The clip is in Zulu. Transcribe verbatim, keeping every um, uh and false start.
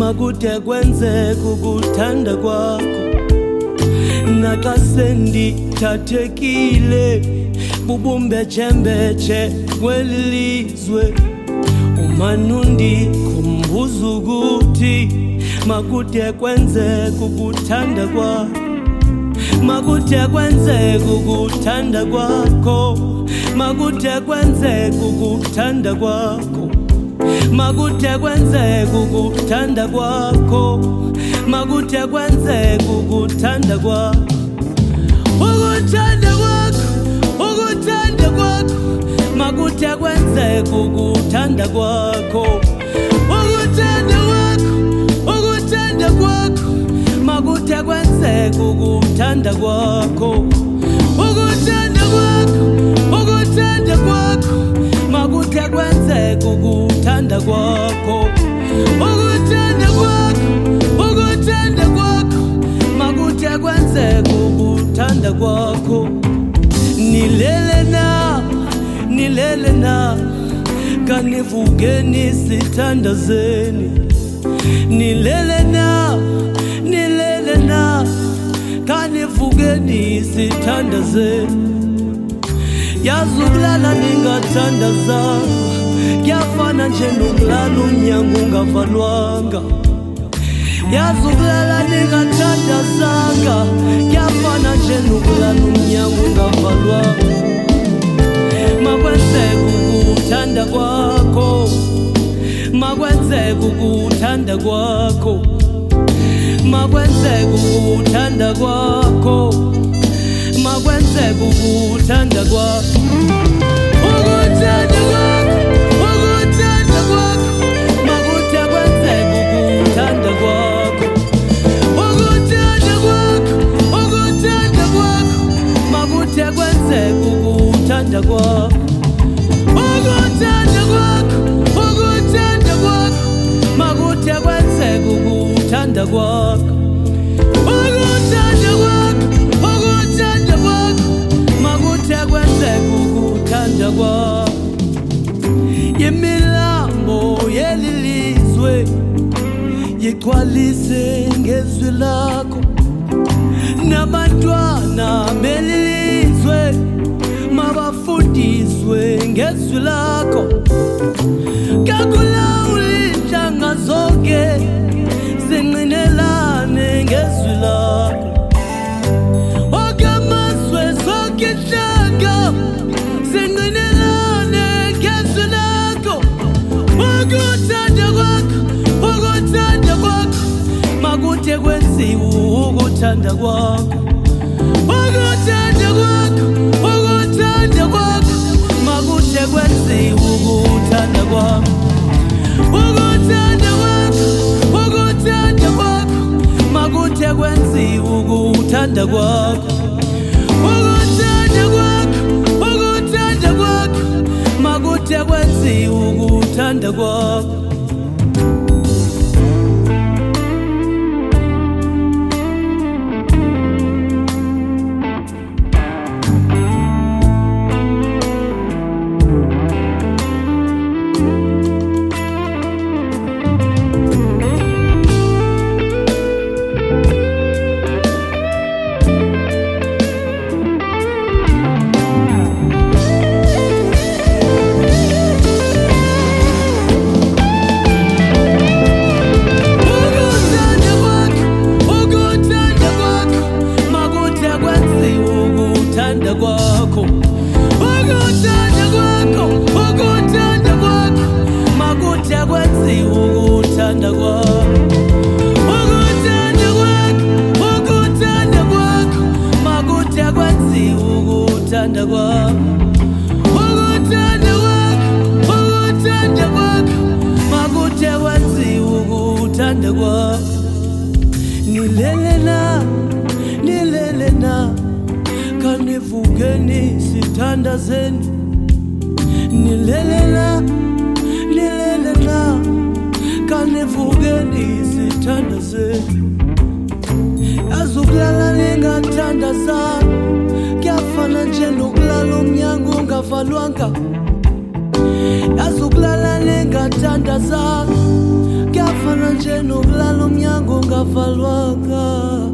makude kwenzeka ukuthanda kwakho. Naxa sendithathekile bubumbejembeje kweli lizwe, umane undikhumbuza ukuthi makude kwenzeka ukuthanda kwakho. Makude kwenzeka ukuthanda kwakho. Makude kwenzeka ukuthanda kwakho. Makude kwenzeka ukuthanda kwakho. Makude kwenzeka ukuthanda kwakho. Ukuthanda kwakho, ukuthanda kwakho. Makude kwenzeka ukuthanda kwakho. Ukuthanda kwakho, ukuthanda kwakho. Makude kwenzeka ukuthanda kwakho. Ukuthanda kwakho, ukuthanda kwakho. Makude kwenzeka ukuthanda kwakho. Ukuthanda kwakho, ukuthanda kwakho. Makude kwenzeka ukuthanda kwakho. Nilele na, nilele na, kanivukeni sithandazeni. Nilele na, nilele na, kanivukeni sithandazeni. Yazukulala ningathandazanga, kuyafana nje nokulala umnyango ungavalwanga. Yazukulala ningathandazanga, kuyafana nje nokulala umnyango ungavalwanga. Makwenzeka ukuthanda kwakho. Makwenzeka ukuthanda kwakho. Makwenzeka ukuthanda kwakho. Makwenzeka ukuthanda kwakho. Ukuthanda kwakho, ukuthanda kwakho. Makude kwenzeka ukuthanda kwakho. Ukuthanda kwakho, ukuthanda kwakho. Makude kwenzeka ukuthanda kwakho. Ukuthanda kwakho, ukuthanda kwakho. Makude kwenzeka ukuthanda kwakho. Ukuthanda kwakho, ukuthanda kwakho. Makude kwenzeka ukuthanda kwakho. Yimilambo yelilizwe yigcwalise ngezwi lakho. Nabantwana belilizwe mabafundiswe ngezwi lakho. Kakulawula inhlanga zonke zinqinelane ngezwi lakho. Okamazwe zonke inhlanga zinqinelane ngezwi lakho. Ukuthanda kwakho, ukuthanda kwakho. Makude kwenziwe ukuthanda kwakho. Ukuthanda kwakho, ukuthanda kwakho. Makude kwenziwe ukuthanda kwakho. Ukuthanda kwakho, ukuthanda kwakho. Makude kwenziwe ukuthanda kwakho. Ukuthanda kwakho, ukuthanda kwakho. Makude kwenziwe ukuthanda kwakho. Ukuthanda kwakho, ukuthanda kwakho, ukuthanda kwakho. Makude kwenziwe ukuthanda kwakho. Nilele na, nilele na, kanivukeni sithandazeni. Nilele na, nilele na, kanivukeni sithandazeni. Yazukulala ningathandazanga, kuyafana nje nokulala umnyango ungavalwanga. Yazukulala ningathandazanga, kuyafana Kyafana njenu kulala umnyango ngavalwaka.